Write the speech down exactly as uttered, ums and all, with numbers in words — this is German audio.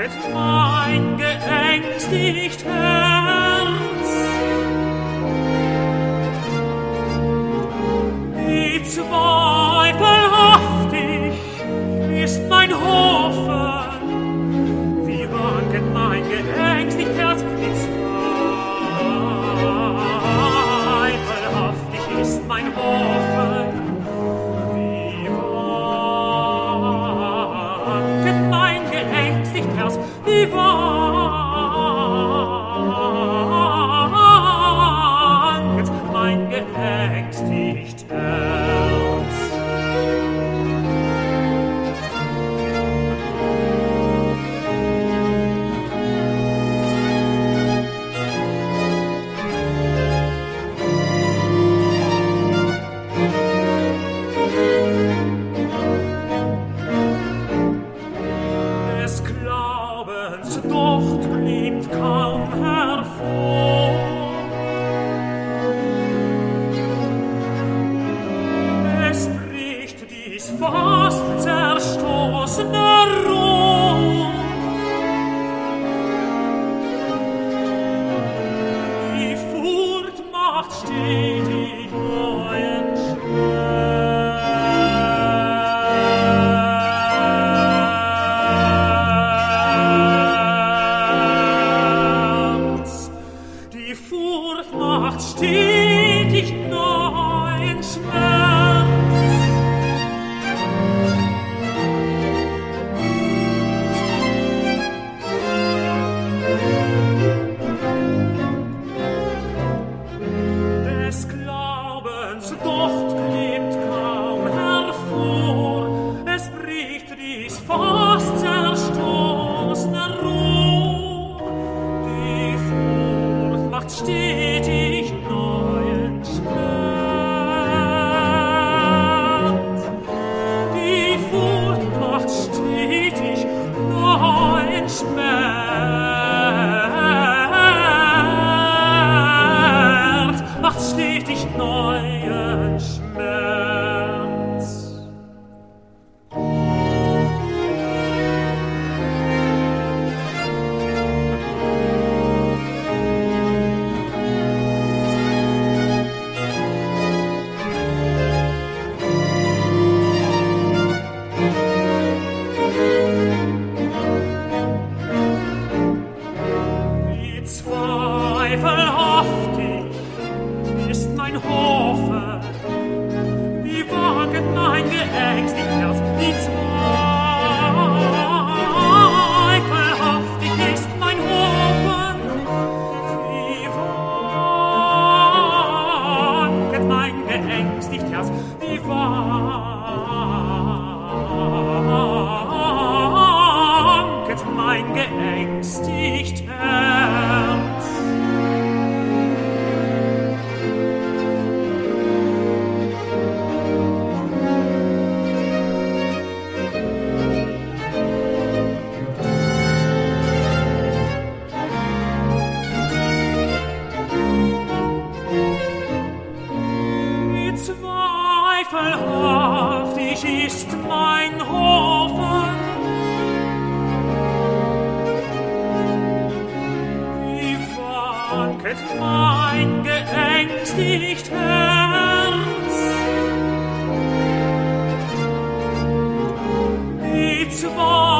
wanket mein geängstigt Herz. Wie zweifelhaftig ist mein Hoffen, wie wanket mein geängstigt Herz. Wie zweifelhaftig ist mein Hoffen, wie wanket mein geängstigt Herz. Wie wanket mein geängstigt Herz. Des Glaubens Docht glimmt kaum hervor. Es bricht dies fast zerstoßene Rohr. Die Furcht macht stetig neuen Schmerz. Die Furcht macht stetig neuen Schmerz. Des Glaubens Docht glimmt kaum hervor, es bricht dies fast zerstoßene Rohr. Die Furcht macht stetig neuen Schmerz. Die Furcht macht stetig neuen Schmerz. Macht stetig neuen Schmerz. Wie zweifelhaftig ist mein Hoffen, wie wanket mein geängstigt Herz. Wie zweifelhaftig ist mein Hoffen, wie wanket mein geängstigt Herz. Wie wanket mein geängstigt Herz. Wie zweifelhaftig ist mein Hoffen, wie wanket mein geängstigt Herz. Wie zweifelhaftig